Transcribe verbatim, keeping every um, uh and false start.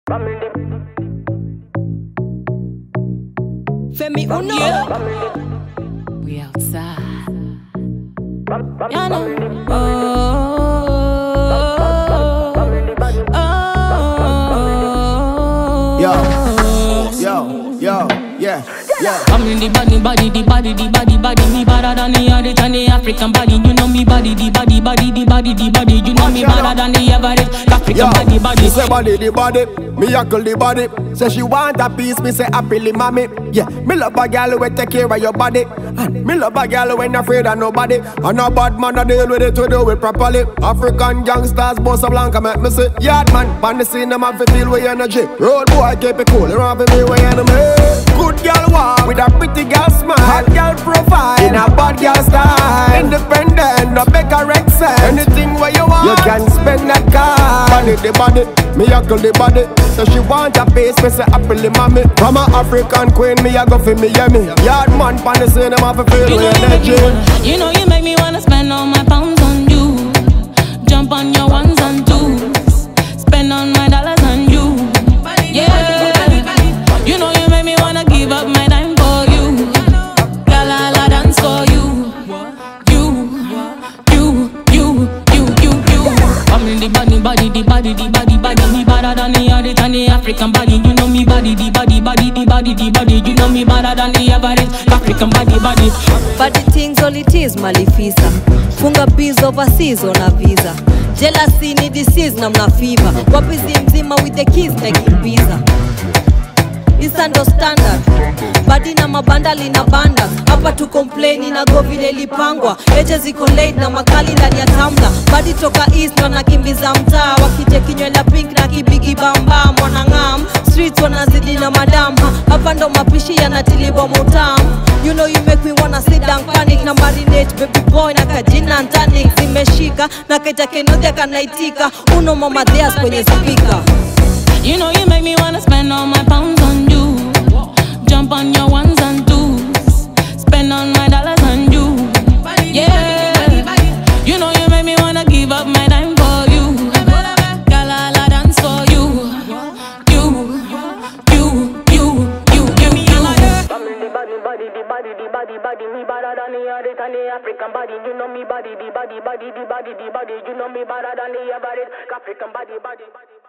Femi Uno. Yeah. We outside. You know. Oh, oh, Yo, yo, yo, yeah, yeah. I'm in the body, body, the body, the body, body. Me better than the average and the African body. You know me body, the body, body, the body, the body. You know me better than the average African Yo, body, body. she say body, the body, me huckle the body. Say she want a piece, me say happily mommy. Yeah, me love a girl who take care of your body. And me love a girl who ain't afraid of nobody. And a bad man a deal with it to do it properly. African gangsters, Bossa Blanca make me say yard man, pan the scene them have to feel with energy. Road boy keep it cool, you don't have to be with enemy. Good girl walk with a pretty girl smile. Hot girl profile in a bad girl style. Independent, no beg a Rex. Anything where you want, you can spend that car. Body the body, me huckle the body. So she want a face, me say happily mommy. From a African queen, me a go for me yummy. Yard man pan the scene them have to feel You with know, you make me energy. wanna, you know you make me wanna spend all my pounds on you. Jump on your ones and twos. Spend all my dollars on you. Yeah. You know you make me wanna give up my time for you. Girl, I'll dance for you. You, you, you, you, you, you. I'm in the body, body, the body, the body, body. Me better than the average and the African body. You know me body, the body, body, the body, the body. You know me better than the average African body, body. Body things all it is malifisa. Funga bees overseas on a visa. Jealousy ni disease na mna fever. Wapizi mzima with the keys nakimbiza. Isa ndo standard. Badi na mabandali na banda. Hapa tu complain na go vile lipangwa. Eje ziko late na makali ndani ya tamla. Badi toka east wanakimbiza mtaa. Wakije kinywela pink na kibigi bamba. Mwanangam streets wanazidi na madam. Hapa ndo mapishi yanatiliwa mutamu. You know you make me wanna sit down panic. Na marinate baby boy na kajina and tonic. Zimeshika na kaita kenodhia kanaitika. Uno mama theas kwenye speaker. You know you make me wanna spend all my pounds on you. Jump on your ones and twos. Spend all my dollars on you. Yeah. You know you make me wanna give up my time for you. Girl, I'll dance for you. You, you, you, you, you, you. Body, body, the body, the body, body, me better than the average and the African body. You know me body, the body, body, the body, the body. You know me better than the average African body, body, body.